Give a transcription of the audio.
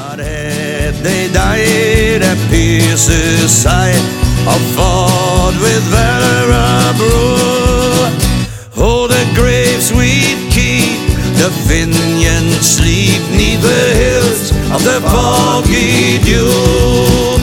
But had they died at Pierce's side, or fought with valor abroad, oh, the graves we'd keep, the Fenians sleep 'neath the hills of the foggy dew.